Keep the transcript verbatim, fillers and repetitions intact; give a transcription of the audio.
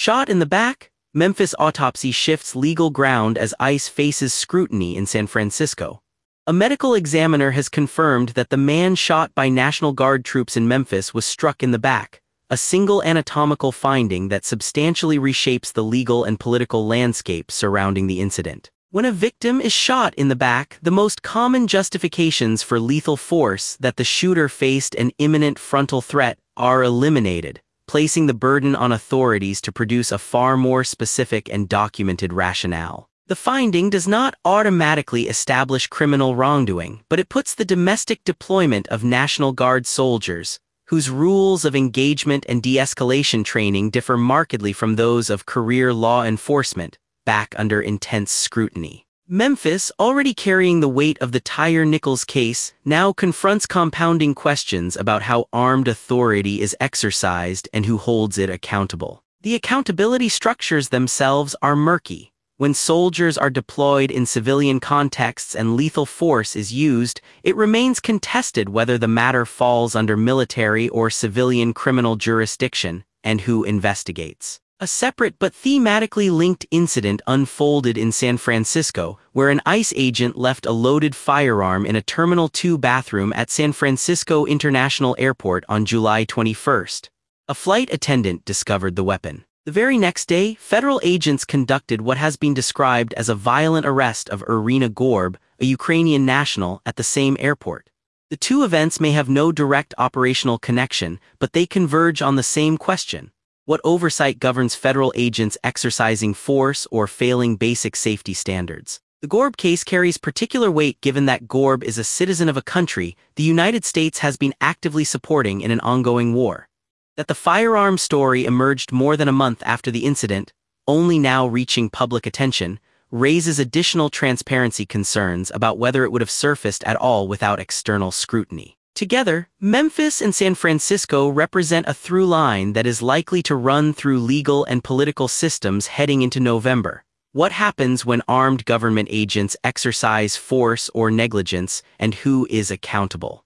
Shot in the back, Memphis autopsy shifts legal ground as ICE faces scrutiny in San Francisco. A medical examiner has confirmed that the man shot by National Guard troops in Memphis was struck in the back, a single anatomical finding that substantially reshapes the legal and political landscape surrounding the incident. When a victim is shot in the back, the most common justifications for lethal force that the shooter faced an imminent frontal threat are eliminated, placing the burden on authorities to produce a far more specific and documented rationale. The finding does not automatically establish criminal wrongdoing, but it puts the domestic deployment of National Guard soldiers, whose rules of engagement and de-escalation training differ markedly from those of career law enforcement, back under intense scrutiny. Memphis, already carrying the weight of the Tyre Nichols case, now confronts compounding questions about how armed authority is exercised and who holds it accountable. The accountability structures themselves are murky. When soldiers are deployed in civilian contexts and lethal force is used, it remains contested whether the matter falls under military or civilian criminal jurisdiction, and who investigates. A separate but thematically linked incident unfolded in San Francisco, where an ICE agent left a loaded firearm in a Terminal two bathroom at San Francisco International Airport on July twenty-first. A flight attendant discovered the weapon. The very next day, federal agents conducted what has been described as a violent arrest of Irina Gorb, a Ukrainian national, at the same airport. The two events may have no direct operational connection, but they converge on the same question. What oversight governs federal agents exercising force or failing basic safety standards? The Gorb case carries particular weight given that Gorb is a citizen of a country the United States has been actively supporting in an ongoing war. That the firearm story emerged more than a month after the incident, only now reaching public attention, raises additional transparency concerns about whether it would have surfaced at all without external scrutiny. Together, Memphis and San Francisco represent a through line that is likely to run through legal and political systems heading into November. What happens when armed government agents exercise force or negligence, and who is accountable?